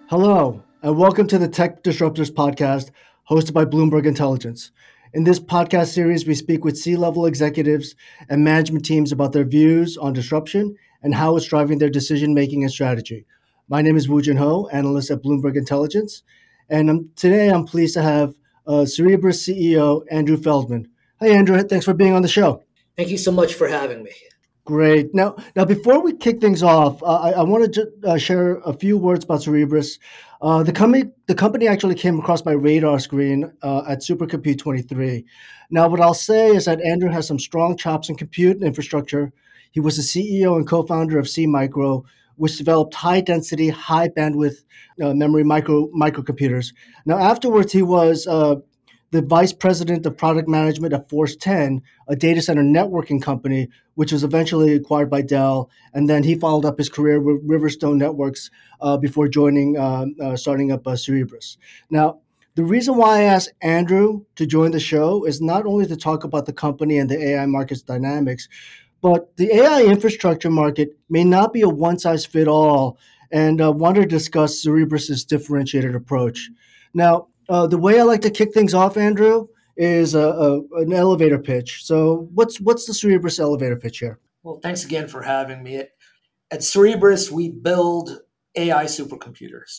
Hello, and welcome to the Tech Disruptors podcast hosted by Bloomberg Intelligence. In this podcast series, we speak with C level executives and management teams about their views on disruption and how it's driving their decision making and strategy. My name is Woo Jin Ho, analyst at Bloomberg Intelligence, and today I'm pleased to have Cerebras CEO Andrew Feldman. Hey, Andrew, thanks for being on the show. Thank you so much for having me. Great. Now, before we kick things off, I wanted to share a few words about Cerebras. The company actually came across my radar screen at Supercompute 23. Now, what I'll say is that Andrew has some strong chops in compute and infrastructure. He was the CEO and co-founder of SeaMicro, which developed high-density, high-bandwidth memory microcomputers. Now, afterwards, he was the vice president of product management at Force 10, a data center networking company, which was eventually acquired by Dell. And then he followed up his career with Riverstone Networks before starting up Cerebras. Now, the reason why I asked Andrew to join the show is not only to talk about the company and the AI market's dynamics, but the AI infrastructure market may not be a one size fit all, and wanted to discuss Cerebras's differentiated approach. Now, the way I like to kick things off, Andrew, is an elevator pitch. So, what's the Cerebras elevator pitch here? Well, thanks again for having me. At Cerebras, we build AI supercomputers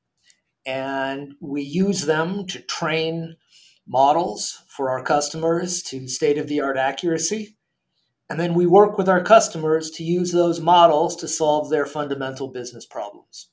and we use them to train models for our customers to state of the art accuracy. And then we work with our customers to use those models to solve their fundamental business problems.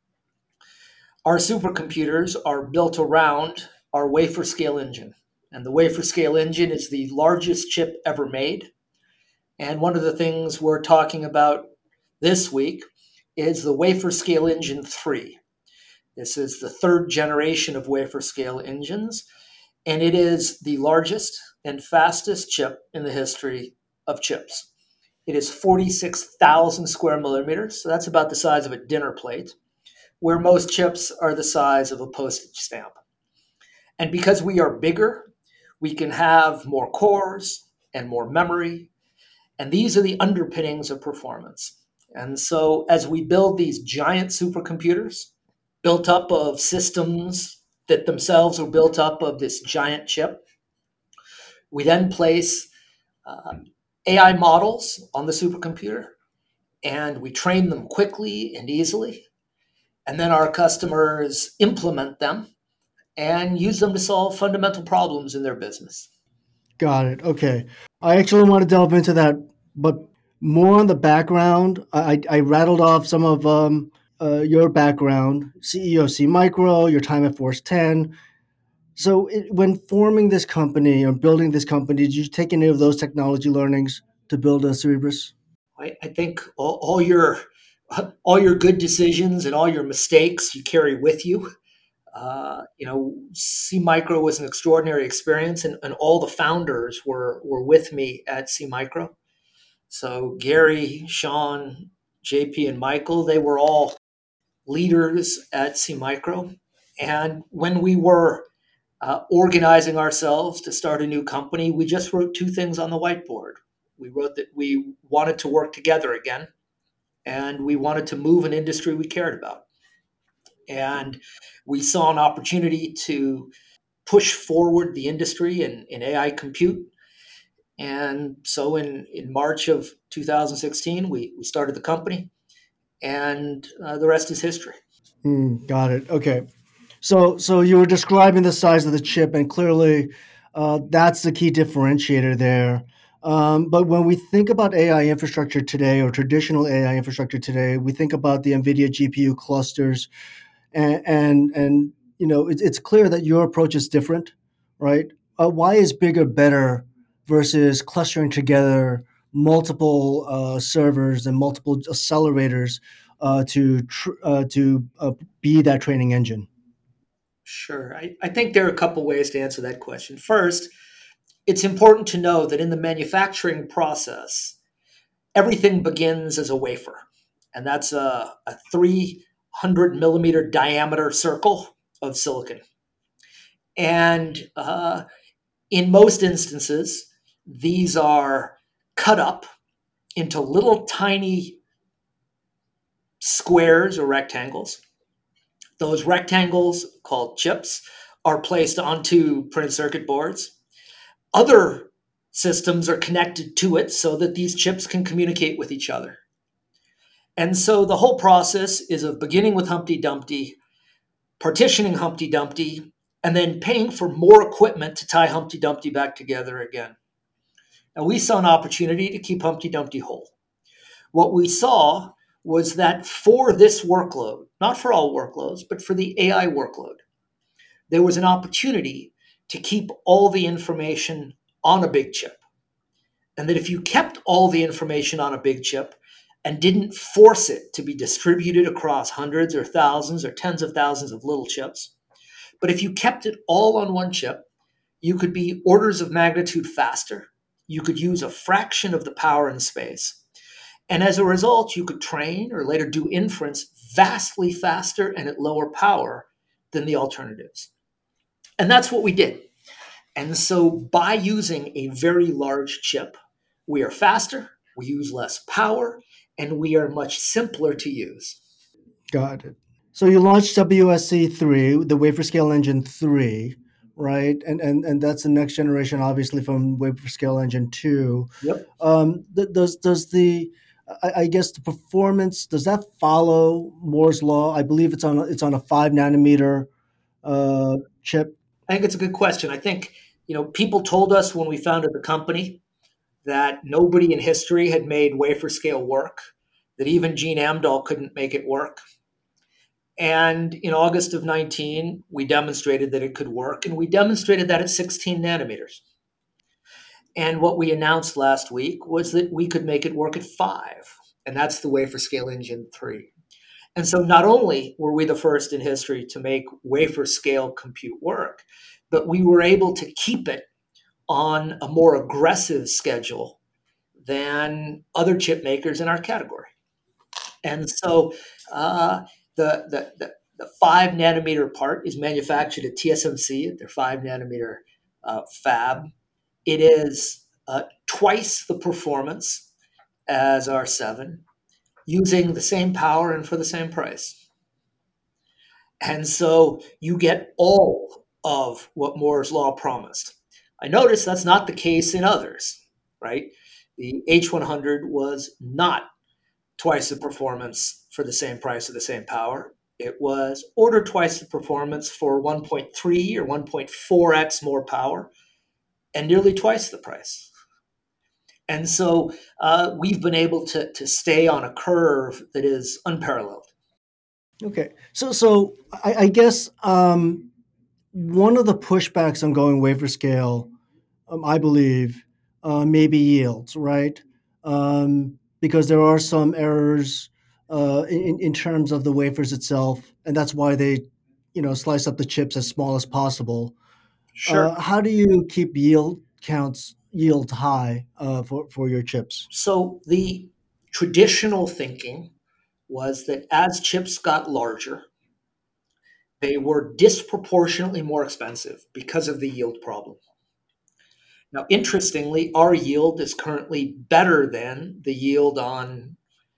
Our supercomputers are built around our wafer scale engine. And the wafer scale engine is the largest chip ever made. And one of the things we're talking about this week is the Wafer Scale Engine 3. This is the third generation of wafer scale engines, and it is the largest and fastest chip in the history of chips. It is 46,000 square millimeters, so that's about the size of a dinner plate, where most chips are the size of a postage stamp. And because we are bigger, we can have more cores and more memory, and these are the underpinnings of performance. And so, as we build these giant supercomputers built up of systems that themselves are built up of this giant chip, we then place uh, AI models on the supercomputer and we train them quickly and easily. And then our customers implement them and use them to solve fundamental problems in their business. Got it. Okay. I actually want to delve into that, but more on the background. I rattled off some of your background, CEO of SeaMicro, your time at Force 10. So, when forming this company or building this company, did you take any of those technology learnings to build a Cerebras? I think all your good decisions and all your mistakes you carry with you. C Micro was an extraordinary experience, and all the founders were with me at C Micro. So Gary, Sean, JP, and Michael, they were all leaders at C Micro. And when we were organizing ourselves to start a new company, we just wrote two things on the whiteboard. We wrote that we wanted to work together again, and we wanted to move an industry we cared about. And we saw an opportunity to push forward the industry in AI compute. And so in March of 2016, we started the company, and the rest is history. Got it. Okay. So you were describing the size of the chip, and clearly, that's the key differentiator there. But when we think about AI infrastructure today, or traditional AI infrastructure today, we think about the NVIDIA GPU clusters, and it's clear that your approach is different, right? Why is bigger better versus clustering together multiple servers and multiple accelerators to be that training engine? Sure. I think there are a couple ways to answer that question. First, it's important to know that in the manufacturing process, everything begins as a wafer, and that's a 300 millimeter diameter circle of silicon. And in most instances, these are cut up into little tiny squares or rectangles. Those rectangles, called chips, are placed onto printed circuit boards. Other systems are connected to it so that these chips can communicate with each other. And so the whole process is of beginning with Humpty Dumpty, partitioning Humpty Dumpty, and then paying for more equipment to tie Humpty Dumpty back together again. Now, we saw an opportunity to keep Humpty Dumpty whole. What we saw was that for this workload, not for all workloads, but for the AI workload, there was an opportunity to keep all the information on a big chip. And that if you kept all the information on a big chip and didn't force it to be distributed across hundreds or thousands or tens of thousands of little chips, but if you kept it all on one chip, you could be orders of magnitude faster. You could use a fraction of the power and space. And as a result, you could train or later do inference vastly faster and at lower power than the alternatives. And that's what we did. And so by using a very large chip, we are faster, we use less power, and we are much simpler to use. Got it. So you launched WSC3, the Wafer Scale Engine 3, right? And that's the next generation, obviously, from Wafer Scale Engine 2. Yep. Does the I guess the performance, does that follow Moore's law? I believe it's on a 5 nanometer chip. I think it's a good question. I think, people told us when we founded the company that nobody in history had made wafer scale work, that even Gene Amdahl couldn't make it work. And in August of 19, we demonstrated that it could work, and we demonstrated that at 16 nanometers. And what we announced last week was that we could make it work at 5, and that's the Wafer Scale Engine 3. And so not only were we the first in history to make wafer scale compute work, but we were able to keep it on a more aggressive schedule than other chip makers in our category. And so the 5 nanometer part is manufactured at TSMC at their 5 nanometer fab. It is twice the performance as R7, using the same power and for the same price. And so you get all of what Moore's law promised. I notice that's not the case in others, right? The H100 was not twice the performance for the same price or the same power. It was order twice the performance for 1.3 or 1.4x more power and nearly twice the price. And so we've been able to stay on a curve that is unparalleled. Okay, so I guess one of the pushbacks on going wafer scale, I believe, may be yields, right? Because there are some errors in terms of the wafers itself, and that's why they, slice up the chips as small as possible. Sure. How do you keep yield high for your chips? So the traditional thinking was that as chips got larger, they were disproportionately more expensive because of the yield problem. Now, interestingly, our yield is currently better than the yield on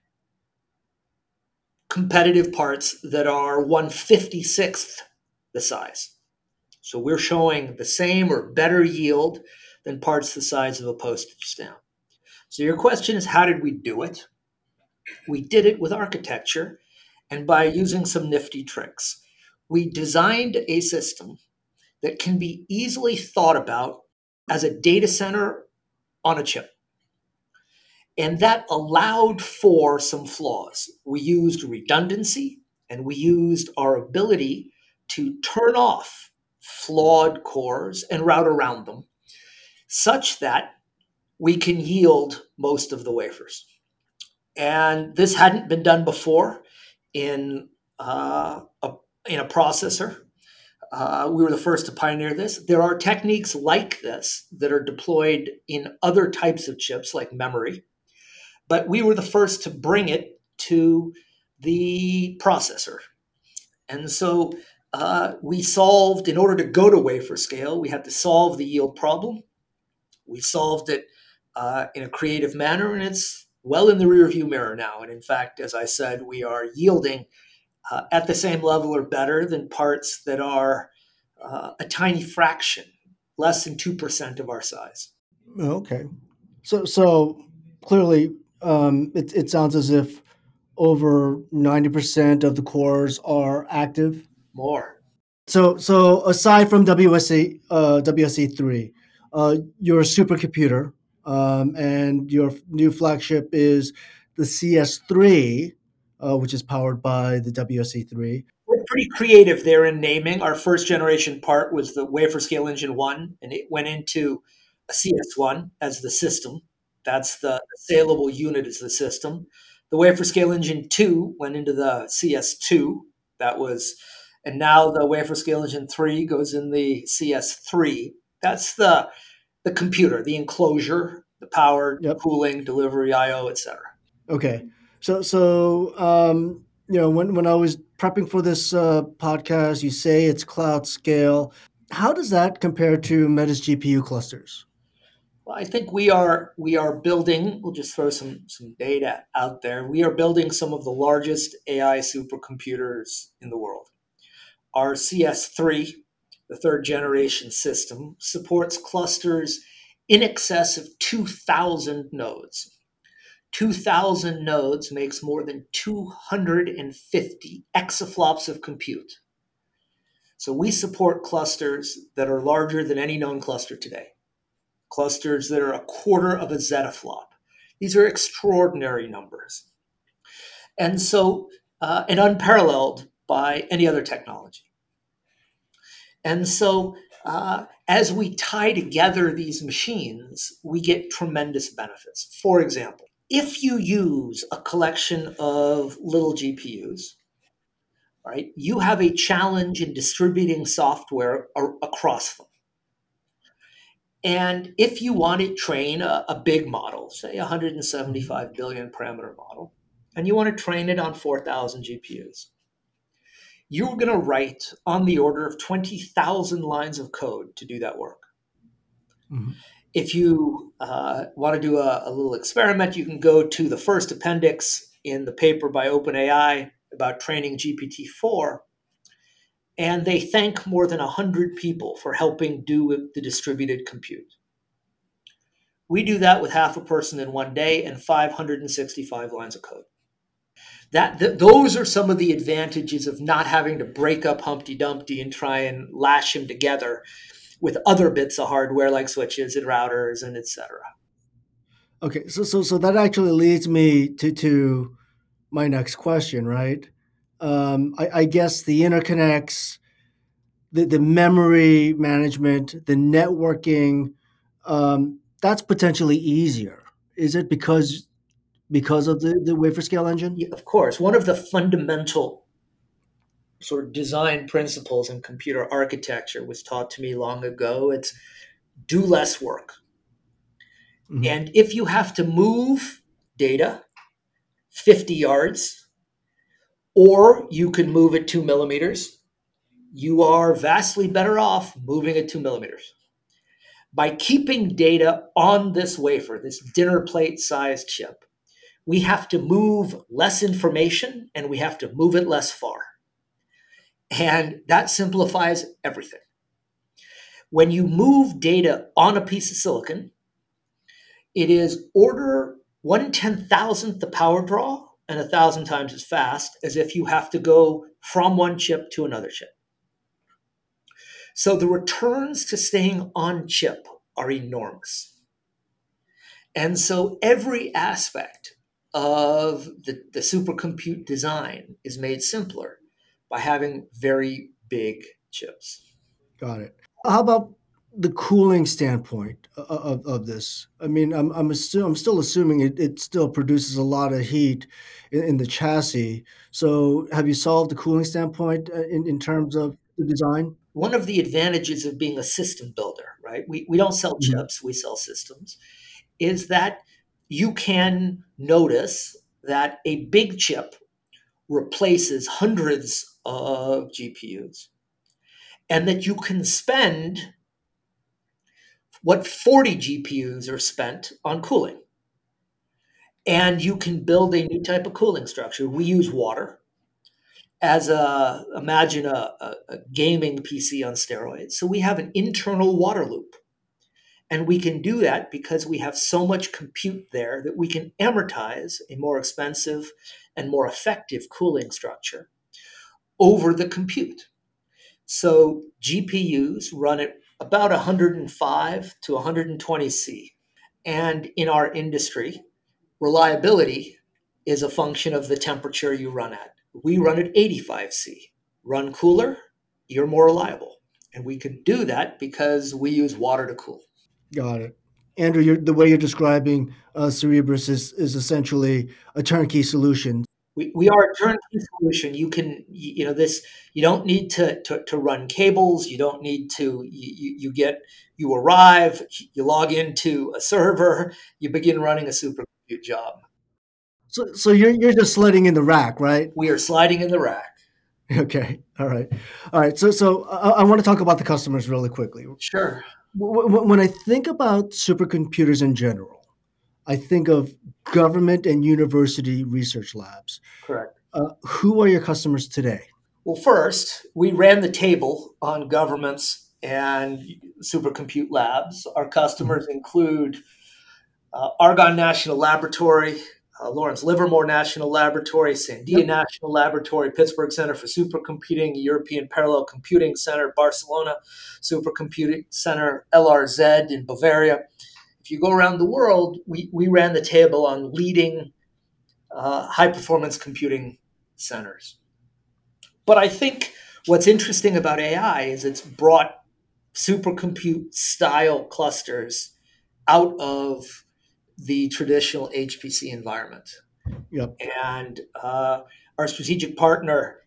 competitive parts that are 1/56th the size. So we're showing the same or better yield than parts the size of a postage stamp. So your question is, how did we do it? We did it with architecture and by using some nifty tricks. We designed a system that can be easily thought about as a data center on a chip. And that allowed for some flaws. We used redundancy and we used our ability to turn off flawed cores and route around them such that we can yield most of the wafers. And this hadn't been done before in in a processor. We were the first to pioneer this. There are techniques like this that are deployed in other types of chips, like memory, but we were the first to bring it to the processor. And so we solved, in order to go to wafer scale, we had to solve the yield problem. We solved it in a creative manner, and it's well in the rearview mirror now. And in fact, as I said, we are yielding at the same level or better than parts that are a tiny fraction, less than 2% of our size. Okay. So clearly, it sounds as if over 90% of the cores are active. More. So aside from WSE3, your supercomputer, and your new flagship is the CS3, which is powered by the WSE3. We're pretty creative there in naming. Our first generation part was the Wafer Scale Engine 1, and it went into a CS1 as the system. That's the saleable unit as the system. The Wafer Scale Engine 2 went into the CS2. That was, and now the Wafer Scale Engine 3 goes in the CS3. That's the computer, the enclosure, the power, Yep. cooling, delivery, I/O, etc. Okay. When I was prepping for this podcast, you say it's cloud scale. How does that compare to Meta's GPU clusters? Well, I think we are building. We'll just throw some data out there. We are building some of the largest AI supercomputers in the world. Our CS3, the third generation system, supports clusters in excess of 2,000 nodes. 2,000 nodes makes more than 250 exaflops of compute. So we support clusters that are larger than any known cluster today, clusters that are a quarter of a zettaflop. These are extraordinary numbers. And unparalleled by any other technology. And so, as we tie together these machines, we get tremendous benefits. For example, if you use a collection of little GPUs, right, you have a challenge in distributing software across them. And if you want to train a big model, say 175 billion parameter model, and you want to train it on 4,000 GPUs, you're going to write on the order of 20,000 lines of code to do that work. Mhm. If you want to do a little experiment, you can go to the first appendix in the paper by OpenAI about training GPT-4, and they thank more than 100 people for helping do the distributed compute. We do that with half a person in one day and 565 lines of code. Those are some of the advantages of not having to break up Humpty Dumpty and try and lash him together with other bits of hardware like switches and routers and etc. Okay, so that actually leads me to my next question, right? I guess the interconnects, the memory management, the networking, that's potentially easier. Is it because of the wafer scale engine? Yeah, of course, one of the fundamental sort of design principles in computer architecture was taught to me long ago. It's do less work. Mhm. And if you have to move data 50 yards, or you can move it 2 millimeters, you are vastly better off moving it 2 millimeters. By keeping data on this wafer, this dinner plate sized chip, we have to move less information and we have to move it less far. And that simplifies everything. When you move data on a piece of silicon, it is order 1/10,000th the power draw and 1,000 times as fast as if you have to go from one chip to another chip. So the returns to staying on chip are enormous. And so every aspect of the supercompute design is made simpler by having very big chips. Got it. How about the cooling standpoint of this? I mean, I'm still assuming it still produces a lot of heat in the chassis. So, have you solved the cooling standpoint in terms of the design? One of the advantages of being a system builder, right? We don't sell Mhm. chips, we sell systems, is that you can notice that a big chip replaces hundreds of GPUs and that you can spend what 40 GPUs are spent on cooling. And you can build a new type of cooling structure. We use water. as a imagine a gaming PC on steroids. So we have an internal water loop. And we can do that because we have so much compute there that we can amortize a more expensive and more effective cooling structure over the compute. So GPUs run at about 105 to 120 C. And in our industry, reliability is a function of the temperature you run at. We run at 85 C. Run cooler, you're more reliable. And we can do that because we use water to cool. Got it. Andrew, the way you're describing Cerebrus is essentially a turnkey solution. We are a turnkey solution. You can, this, you don't need to run cables. You don't need to, you arrive, you log into a server, you begin running a supercompute job. So you're just sledding in the rack, right? We are sliding in the rack. Okay. All right. All right. So I want to talk about the customers really quickly. Sure. When I think about supercomputers in general, I think of government and university research labs. Correct. Who are your customers today? Well, first, we ran the table on governments and supercompute labs. Our Mhm. customers include Argonne National Laboratory, Lawrence Livermore National Laboratory, Sandia Yep. National Laboratory, Pittsburgh Center for Supercomputing, European Parallel Computing Center, Barcelona Supercomputing Center, LRZ in Bavaria. If you go around the world, we ran the table on leading high performance computing centers. But I think what's interesting about AI is it's brought supercompute style clusters out of the traditional HPC environment. Yep. And our strategic partner,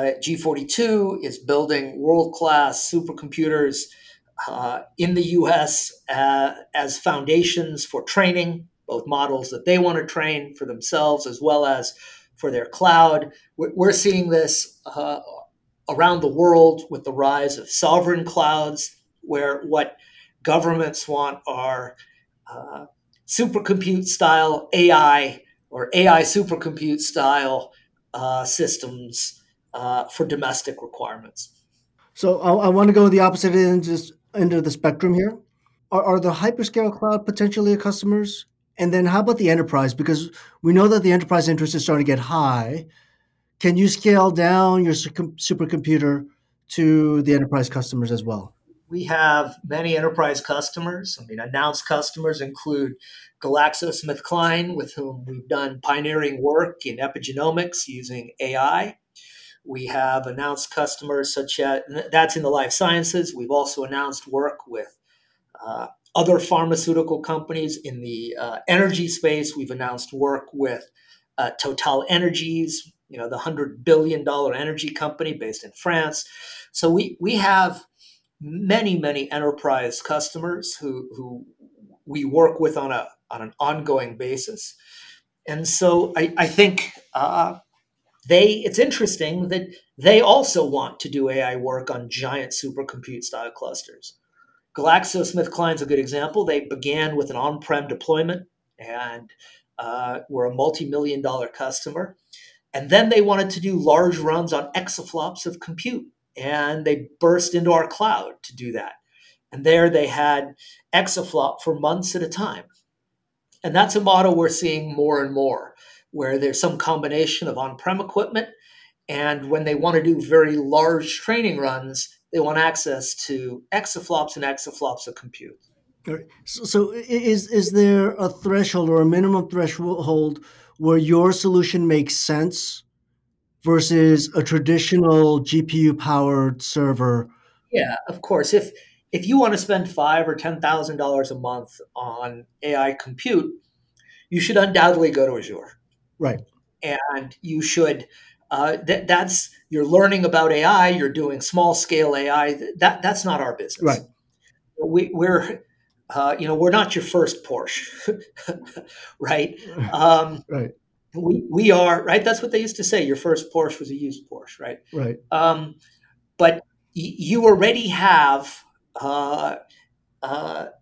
G42, is building world class supercomputers in the US as foundations for training, both models that they want to train for themselves as well as for their cloud. We're seeing this around the world with the rise of sovereign clouds, where what governments want are uh, supercompute style AI or AI supercompute style systems for domestic requirements. So I want to go the opposite end of the spectrum here. Are the hyperscale cloud potentially customers? And then how about the enterprise? Because we know that the enterprise interest is starting to get high. Can you scale down your supercomputer to the enterprise customers as well? We have many enterprise customers. I mean, announced customers include GlaxoSmithKline, with whom we've done pioneering work in epigenomics using AI. We have announced customers such as that's in the life sciences. We've also announced work with uh, other pharmaceutical companies in the energy space. We've announced work with Total Energies, the $100 billion energy company based in France. So we have many enterprise customers who we work with on an ongoing basis. And so I think it's interesting that they also want to do AI work on giant supercompute style clusters. GlaxoSmithKline's a good example. They began with an on-prem deployment and were a multi-million dollar customer. And then they wanted to do large runs on exaflops of compute. And they burst into our cloud to do that. And there they had exaflop for months at a time. And that's a model we're seeing more and more, where there's some combination of on prem equipment. And when they want to do very large training runs, they want access to exaflops and exaflops of compute. So is there a threshold or a minimum threshold where your solution makes sense versus a traditional GPU powered server? Yeah, of course. If you want to spend five or $10,000 a month on AI compute, you should undoubtedly go to Azure, Right. and you should. That's you're learning about AI. You're doing small scale AI. That's not our Right. business. We're not your first Porsche, right? Um, Right. we are right. That's what they used to say. Your first Porsche was a used Porsche, right? Right. Um, but you already have uh,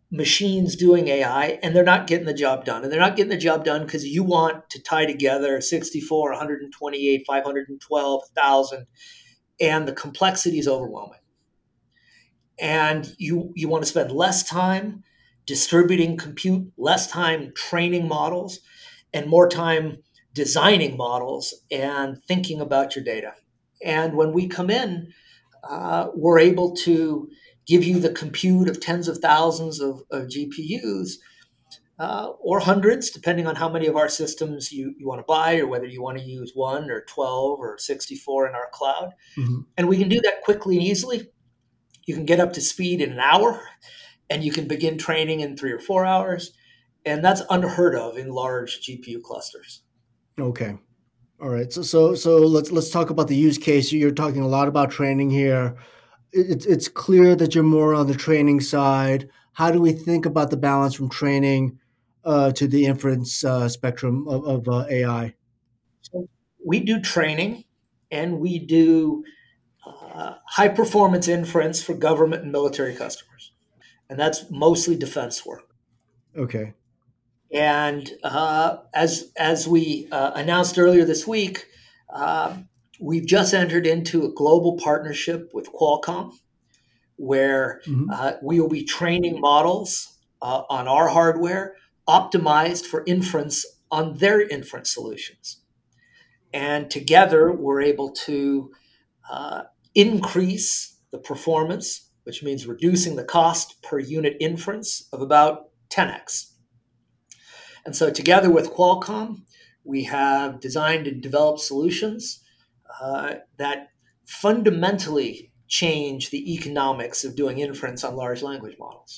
machines doing AI, and they're not getting the job done. And they're not getting the job done because you want to tie together 64, 128, 512,000, and the complexity is overwhelming. And you want to spend less time distributing compute, less time training models, and more time designing models and thinking about your data. And when we come in, we're able to give you the compute of tens of thousands of GPUs, or hundreds, depending on how many of our systems you want to buy, or whether you want to use one or 12 or 64 in our cloud. Mhm. And we can do that quickly and easily. You can get up to speed in an hour, and you can begin training in 3 or 4 hours. And that's unheard of in large GPU clusters. Okay. All right. So let's talk about the use case. You're talking a lot about training here. It's clear that you're more on the training side. How do we think about the balance from training to the inference spectrum of AI? So we do training, and we do high performance inference for government and military customers. And that's mostly defense work. Okay. And as we announced earlier this week, uh, we've just entered into a global partnership with Qualcomm, where Hmm. we will be training models on our hardware optimized for inference on their inference solutions. And together, we're able to uh, increase the performance, which means reducing the cost per unit inference of about 10x. And so, together with Qualcomm, we have designed and developed solutions that fundamentally change the economics of doing inference on large language models.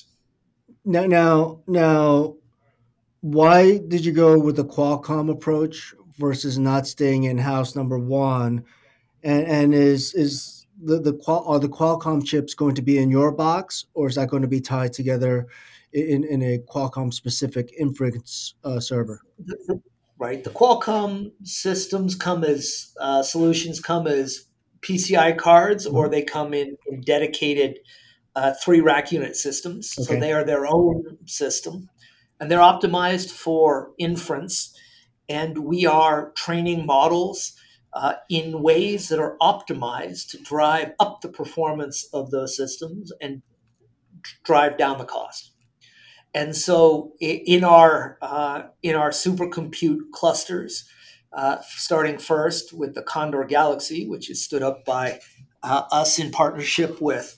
Now, why did you go with the Qualcomm approach versus not staying in house? Number one, and is are the Qualcomm chips going to be in your box, or is that going to be tied together in a Qualcomm specific inference server? Right, the Qualcomm systems come as solutions come as PCI cards, or Mhm. they come in dedicated 3 rack unit systems. So Okay. they are their own system, and they're optimized for inference. And we are training models in ways that are optimized to drive up the performance of those systems and drive down the cost. And so in our supercompute clusters, starting first with the Condor Galaxy, which is stood up by us in partnership with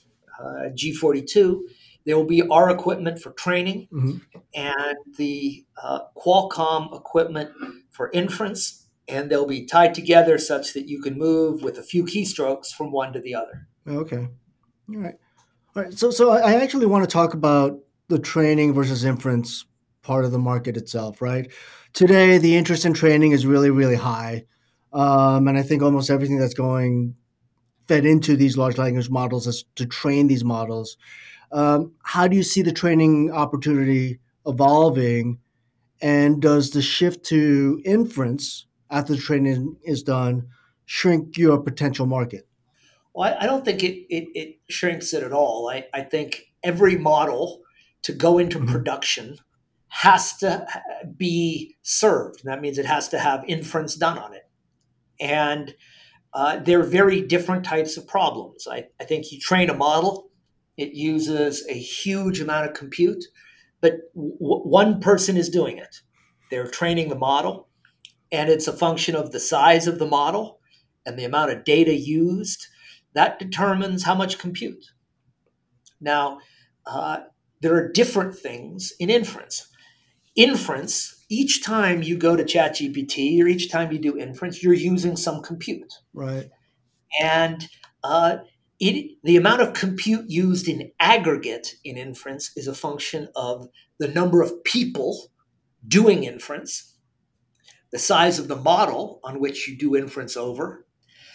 G42, there will be our equipment for training Hmm. and the Qualcomm equipment for inference, and they'll be tied together such that you can move with a few keystrokes from one to the other. Okay. All right. All right. So I actually want to talk about the training versus inference part of the market itself, right? Today, the interest in training is really, really high. And I think almost everything that's going fed into these large language models is to train these models. How do you see the training opportunity evolving? And does the shift to inference after the training is done shrink your potential market? Well, I don't think it shrinks it at all. I think every model to go into Mhm. production has to be served. And that means it has to have inference done on it. And they're very different types of problems. I think you train a model, it uses a huge amount of compute, but one person is doing it. They're training the model, and it's a function of the size of the model and the amount of data used that determines how much compute. Now, uh, there are different things in inference. Inference, each time you go to ChatGPT or each time you do inference, you're using some compute. Right. And uh, the amount of compute used in aggregate in inference is a function of the number of people doing inference, the size of the model on which you do inference over,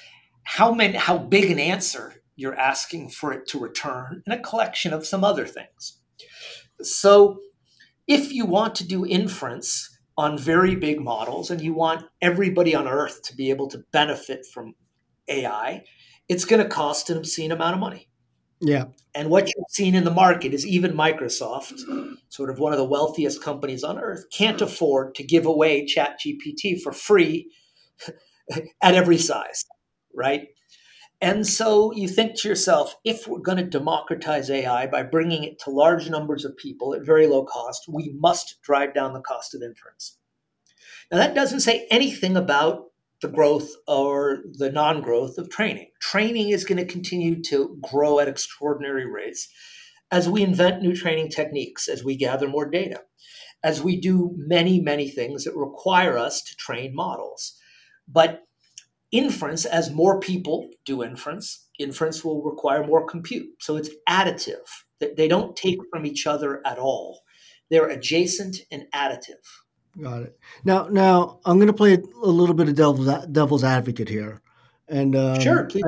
how big an answer you're asking for it to return, and a collection of some other things. So if you want to do inference on very big models and you want everybody on earth to be able to benefit from AI, it's going to cost an obscene amount of money. Yeah. And what you've seen in the market is even Microsoft, sort of one of the wealthiest companies on earth, can't afford to give away ChatGPT for free at every size, right? And so you think to yourself, if we're going to democratize AI by bringing it to large numbers of people at very low cost, we must drive down the cost of inference. Now, that doesn't say anything about the growth or the non growth of training. Training is going to continue to grow at extraordinary rates as we invent new training techniques, as we gather more data, as we do many, many things that require us to train models. But inference, as more people do inference will require more compute. So it's additive. They don't take from each other at all. They're adjacent and additive. Got it. Now I'm going to play a little bit of devil's advocate here, and Sure, please.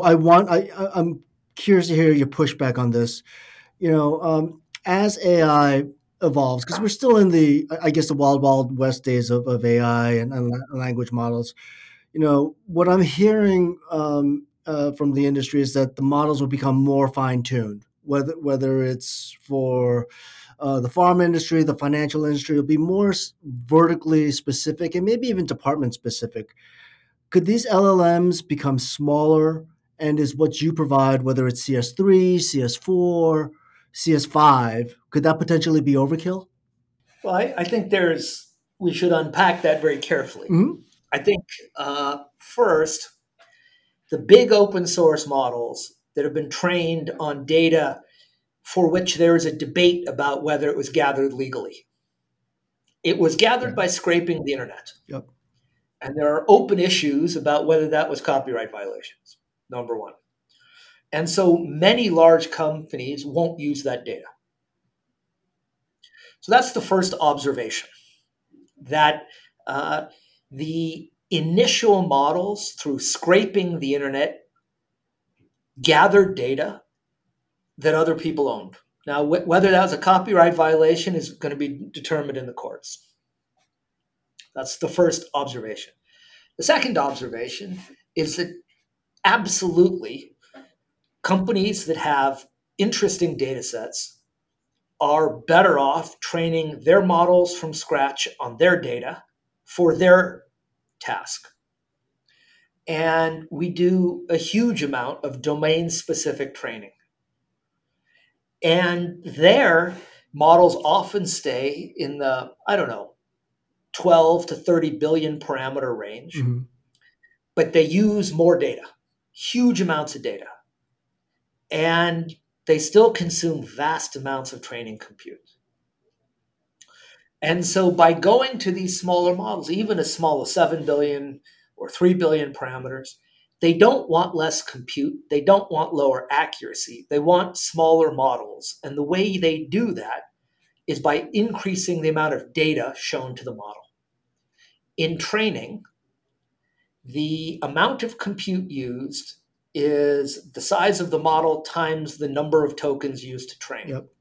I'm curious to hear your pushback on this. As AI evolves, because we're still in I guess, the wild west days of AI and language models. What I'm hearing from the industry is that the models will become more fine tuned, whether it's for the farm industry, the financial industry, will be more vertically specific and maybe even department specific. Could these LLMs become smaller? And is what you provide, whether it's CS3, CS4, CS5, could that potentially be overkill? Well, I think we should unpack that very carefully. Hmm. I think first, the big open source models that have been trained on data for which there is a debate about whether it was gathered legally. It was Yeah. gathered by scraping the internet. Yep. And there are open issues about whether that was copyright violations, number one. And so many large companies won't use that data. So that's the first observation, that uh, the initial models, through scraping the internet, gathered data that other people owned. Now, whether that was a copyright violation is going to be determined in the courts. That's the first observation. The second observation is that absolutely companies that have interesting data sets are better off training their models from scratch on their data for their task. And we do a huge amount of domain specific training. And their models often stay in the, I don't know, 12 to 30 billion parameter range, Hmm. but they use more data, huge amounts of data. And they still consume vast amounts of training compute. And so by going to these smaller models, even as small as 7 billion or 3 billion parameters, they don't want less compute. They don't want lower accuracy. They want smaller models. And the way they do that is by increasing the amount of data shown to the model. In training, the amount of compute used is the size of the model times the number of tokens used to train. Yep.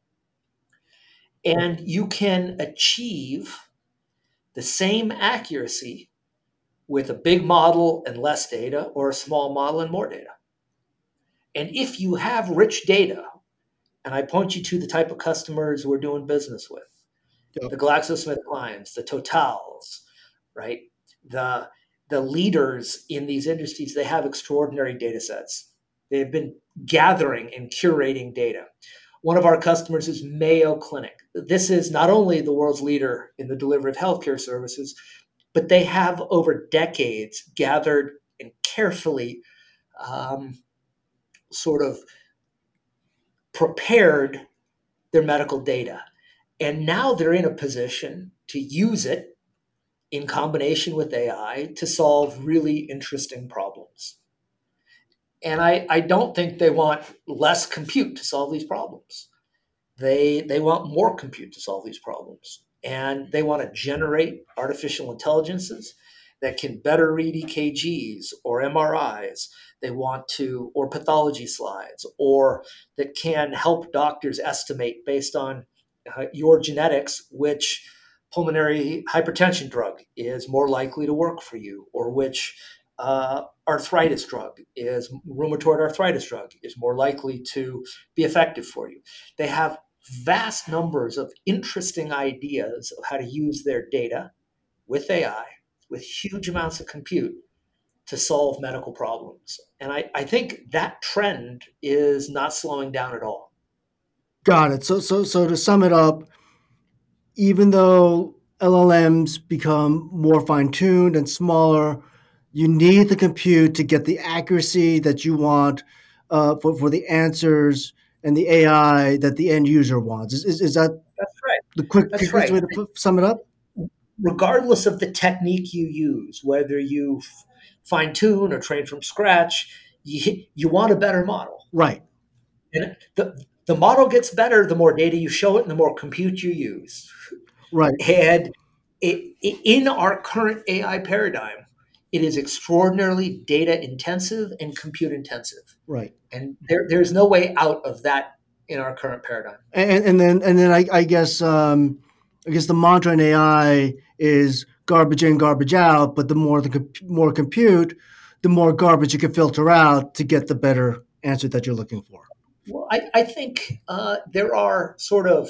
And you can achieve the same accuracy with a big model and less data, or a small model and more data. And if you have rich data, and I point you to the type of customers we're doing business with, Yep. the GlaxoSmithKlines, the Totals, right? The the leaders in these industries, they have extraordinary data sets. They've been gathering and curating data. One of our customers is Mayo Clinic. This is not only the world's leader in the delivery of healthcare services, but they have over decades gathered and carefully um, sort of prepared their medical data. And now they're in a position to use it in combination with AI to solve really interesting problems. And I don't think they want less compute to solve these problems. They want more compute to solve these problems. And they want to generate artificial intelligences that can better read EKGs or MRIs. They want to, or pathology slides, or that can help doctors estimate based on your genetics which pulmonary hypertension drug is more likely to work for you, or which arthritis drug is rheumatoid arthritis drug is more likely to be effective for you. They have vast numbers of interesting ideas of how to use their data with AI, with huge amounts of compute to solve medical problems. And I think that trend is not slowing down at all. Got it. So to sum it up, even though LLMs become more fine tuned and smaller, you need the compute to get the accuracy that you want for the answers and the AI that the end user wants. Is that That's right. the That's quickest right. way to sum it up? Regardless of the technique you use, whether you fine tune or train from scratch, you want a better model. Right, And the model gets better the more data you show it and the more compute you use. right, And in our current AI paradigm, it is extraordinarily data intensive and compute intensive. right. And there's no way out of that in our current paradigm. And then I guess the mantra in AI is garbage in, garbage out. But the more compute, the more garbage you can filter out to get the better answer that you're looking for. Well, I think there are sort of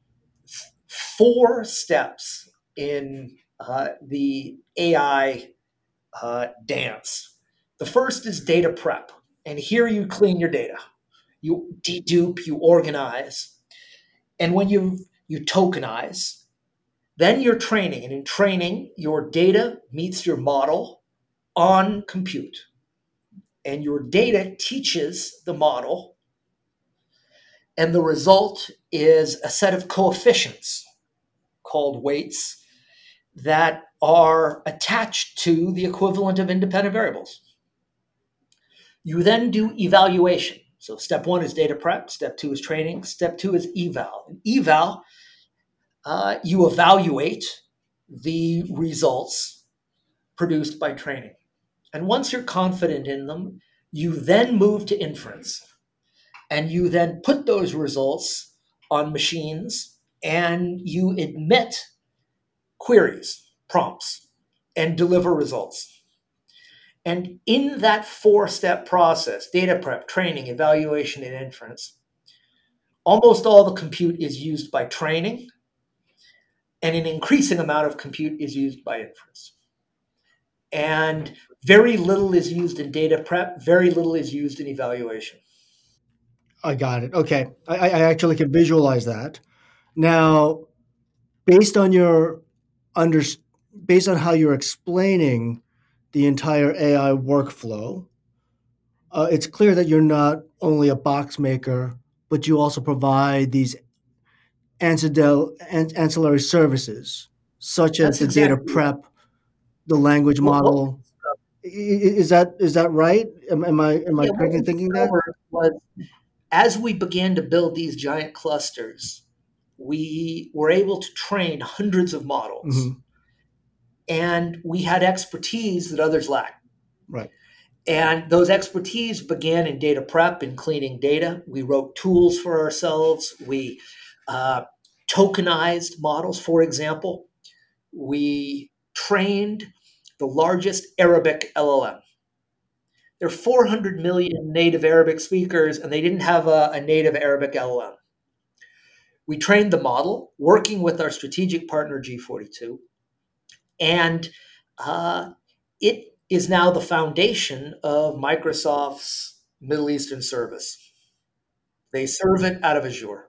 four steps in the AI dance. The first is data prep. And here you clean your data. You dedupe, you organize. And when you tokenize, then you're training. And in training, your data meets your model on compute. And your data teaches the model. And the result is a set of coefficients called weights that are attached to the equivalent of independent variables. You then do evaluation. So step one is data prep, step two is training, step two is eval. In eval, you evaluate the results produced by training. And once you're confident in them, you then move to inference. And you then put those results on machines and you admit queries, prompts, and deliver results. And in that four-step process, data prep, training, evaluation, and inference, almost all the compute is used by training, and an increasing amount of compute is used by inference. And very little is used in data prep, very little is used in evaluation. I got it. Okay, I actually can visualize that. Now, based on your under, based on how you're explaining the entire AI workflow, it's clear that you're not only a box maker, but you also provide these ancillary services, such as That's the data exactly right. prep, the language What we, model. Is that right? Am I yeah, what correct in we thinking that? discovered was as we began to build these giant clusters, we were able to train hundreds of models, Hmm. and we had expertise that others lacked. Right. And those expertise began in data prep and cleaning data. We wrote tools for ourselves. We uh, tokenized models. For example, we trained the largest Arabic LLM. There are 400 million native Arabic speakers, and they didn't have a native Arabic LLM. We trained the model working with our strategic partner G42, and uh, it is now the foundation of Microsoft's Middle Eastern service. They serve it out of Azure.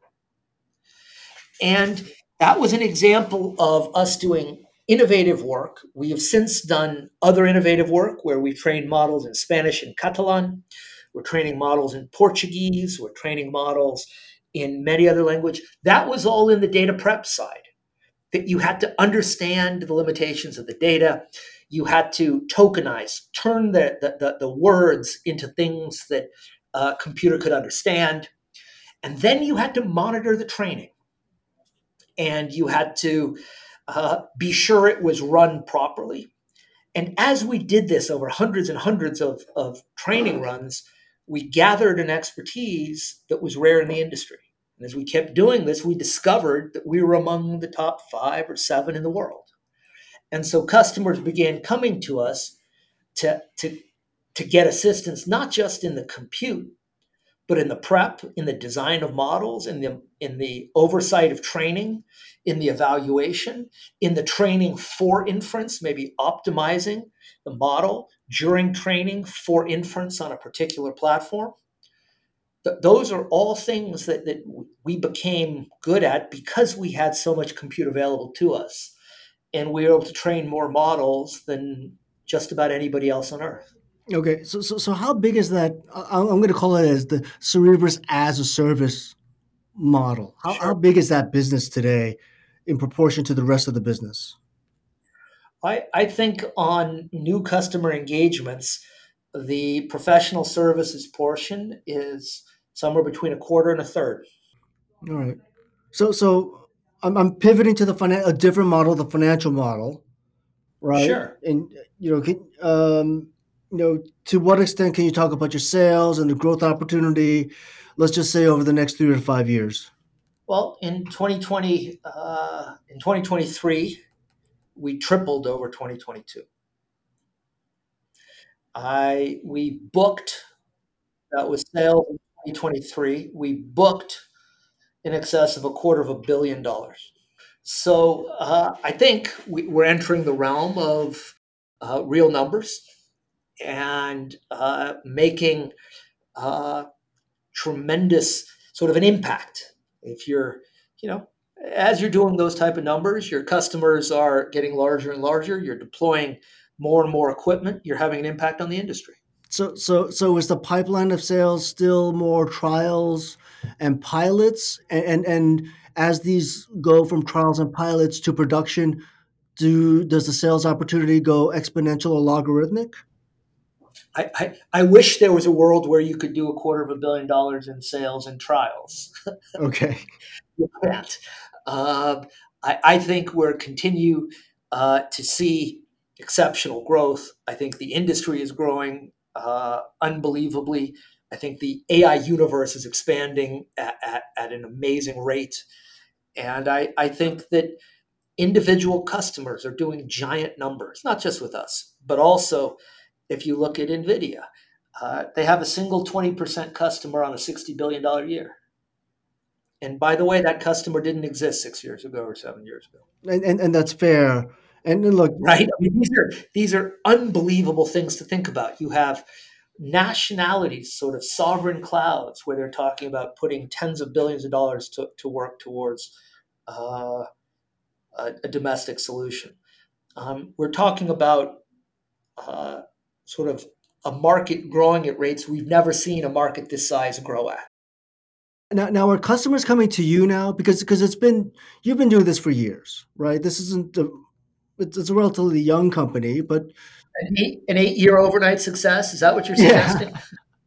And that was an example of us doing innovative work. We have since done other innovative work where we've trained models in Spanish and Catalan. We're training models in Portuguese. We're training models in many other languages. That was all in the data prep side. That you had to understand the limitations of the data. You had to tokenize, turn the words into things that a computer could understand. And then you had to monitor the training and you had to be sure it was run properly. And as we did this over hundreds and hundreds of training runs, we gathered an expertise that was rare in the industry. And as we kept doing this, we discovered that we were among the top 5 or 7 in the world. And so customers began coming to us to to get assistance not just in the compute, but in the prep, in the design of models, in the oversight of training, in the evaluation, in the training for inference, maybe optimizing the model during training for inference on a particular platform. Those are all things that we became good at because we had so much compute available to us. And we were able to train more models than just about anybody else on earth. Okay, so how big is that? I'm going to call it as the Cerebras as a service model. How Sure. big is that business today in proportion to the rest of the business? I think on new customer engagements, the professional services portion is somewhere between a quarter and a third. All right. So I'm pivoting to a different model, the financial model, right? Sure. And to what extent can you talk about your sales and the growth opportunity? Let's just say over the next 3 to 5 years. Well, in 2023, we tripled over 2022. I we booked that was sales in 2023. We booked in excess of a quarter of $1 billion. So I think we're entering the realm of real numbers and making uh, tremendous sort of an impact. If you're, you know, as you're doing those type of numbers, your customers are getting larger and larger. You're deploying more and more equipment. You're having an impact on the industry. So is the pipeline of sales still more trials and pilots? And as these go from trials and pilots to production, does the sales opportunity go exponential or logarithmic? I wish there was a world where you could do a quarter of $1 billion in sales and trials. Okay. You can't. I think we're continue to see exceptional growth. I think the industry is growing unbelievably. I think the AI universe is expanding at an amazing rate. And I think that individual customers are doing giant numbers, not just with us, but also if you look at NVIDIA, they have a single 20% customer on a $60 billion year. And by the way, that customer didn't exist 6 years ago or 7 years ago. And that's fair. And then look, Right? I mean, these are unbelievable things to think about. You have nationalities, sort of sovereign clouds, where they're talking about putting tens of billions of dollars to work towards uh, a domestic solution. We're talking about uh, sort of a market growing at rates we've never seen a market this size grow at. now are customers coming to you now because you've been doing this for years, right? This isn't it's a relatively young company, but An 8 year overnight success? Is that what you're yeah, suggesting?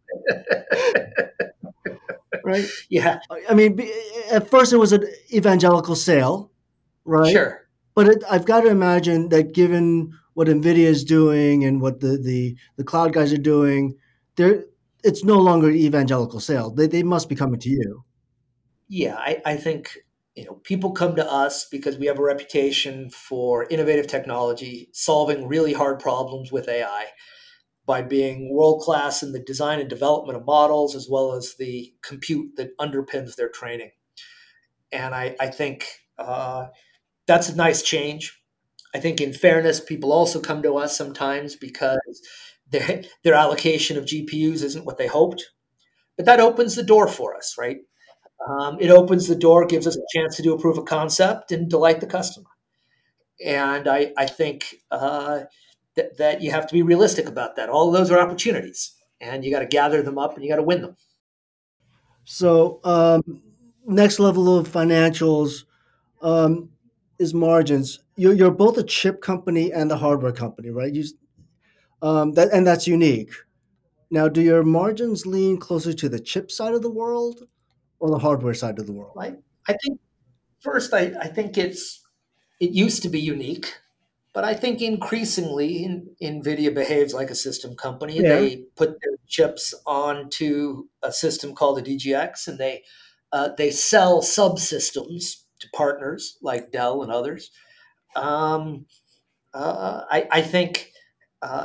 right. Yeah, I mean, at first it was an evangelical sale, right? sure. But I've got to imagine that given what Nvidia is doing and what the cloud guys are doing, there it's no longer an evangelical sale. They must be coming to you. Yeah, I think people come to us because we have a reputation for innovative technology, solving really hard problems with AI by being world class in the design and development of models as well as the compute that underpins their training. And I think that's a nice change. I think, in fairness, people also come to us sometimes because their allocation of GPUs isn't what they hoped. But that opens the door for us, right? It opens the door, gives us a chance to do a proof of concept and delight the customer. And I think that you have to be realistic about that. All of those are opportunities, and you got to gather them up and you got to win them. So next level of financials um, is margins. You're both a chip company and a hardware company, right? That's unique. Now, do your margins lean closer to the chip side of the world or the hardware side of the world? I think first, I think it used to be unique, but I think increasingly NVIDIA behaves like a system company. Fair. They put their chips onto a system called a DGX, and they sell subsystems to partners like Dell and others. Um, I think uh,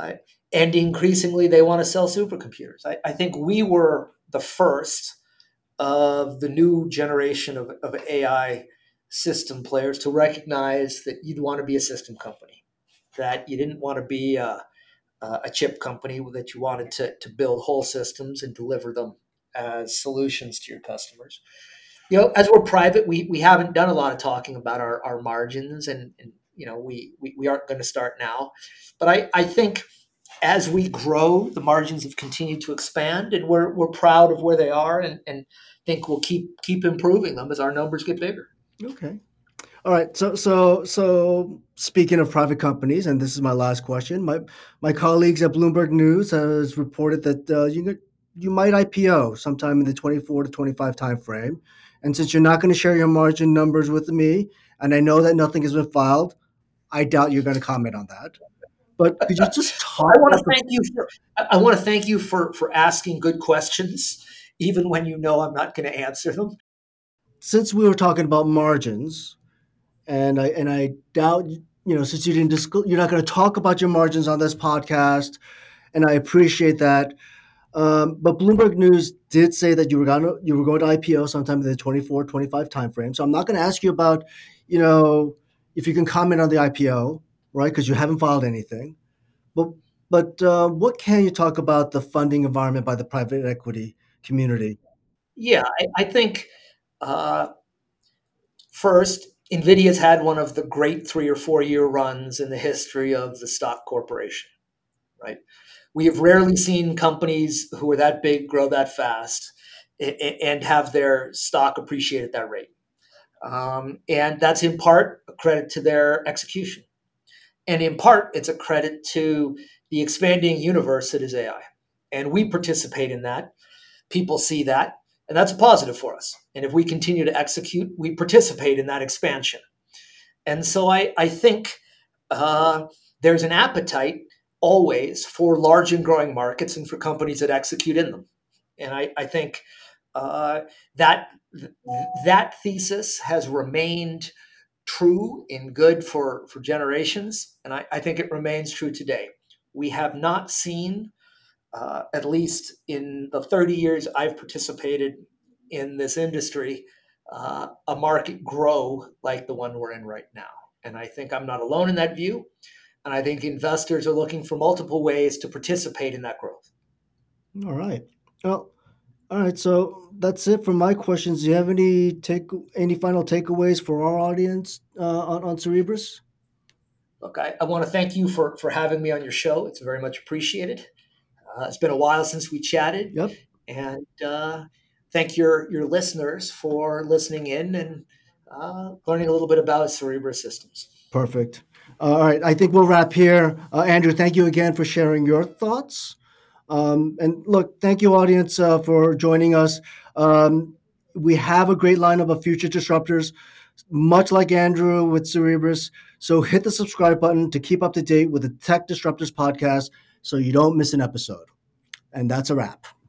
and increasingly they want to sell supercomputers. I think we were the first of the new generation of AI system players to recognize that you'd want to be a system company, that you didn't want to be a chip company, that you wanted to build whole systems and deliver them as solutions to your customers. As we're private, we haven't done a lot of talking about our margins, and we aren't going to start now. But I think as we grow, the margins have continued to expand, and we're proud of where they are, and think we'll keep improving them as our numbers get bigger. Okay. All right. So speaking of private companies, and this is my last question, my colleagues at Bloomberg News has reported that you might IPO sometime in the 24 to 25 timeframe. And since you're not going to share your margin numbers with me, and I know that nothing has been filed, I doubt you're going to comment on that. But could you just talk I want about to thank you for I want to thank you for asking good questions, even when you know I'm not going to answer them. since we were talking about margins, and I doubt since you didn't you're not going to talk about your margins on this podcast, and I appreciate that. But Bloomberg News did say that you were going to IPO sometime in the 24-25 timeframe. So I'm not going to ask you about, you know, if you can comment on the IPO, right? Because you haven't filed anything. But what can you talk about the funding environment by the private equity community? Yeah, I think uh, first, NVIDIA's had one of the great 3 or 4 year runs in the history of the stock corporation, right? We have rarely seen companies who are that big grow that fast and have their stock appreciate at that rate. And that's in part a credit to their execution. And in part, it's a credit to the expanding universe that is AI. And we participate in that. People see that, and that's a positive for us. And if we continue to execute, we participate in that expansion. And so I think uh, there's an appetite always for large and growing markets and for companies that execute in them. And I think uh, that that thesis has remained true and good for generations, and I think it remains true today. We have not seen, at least in the 30 years I've participated in this industry, a market grow like the one we're in right now. And I think I'm not alone in that view. And I think investors are looking for multiple ways to participate in that growth. All right. Well, all right. So that's it for my questions. Do you have any final takeaways for our audience on Cerebrus? Look, I want to thank you for having me on your show. It's very much appreciated. It's been a while since we chatted, Yep. and thank your listeners for listening in and learning a little bit about Cerebra Systems. Perfect. All right, I think we'll wrap here. Andrew, thank you again for sharing your thoughts. And look, thank you, audience, for joining us. Um, we have a great lineup of future disruptors, much like Andrew with Cerebrus. So hit the subscribe button to keep up to date with the Tech Disruptors podcast so you don't miss an episode. And that's a wrap.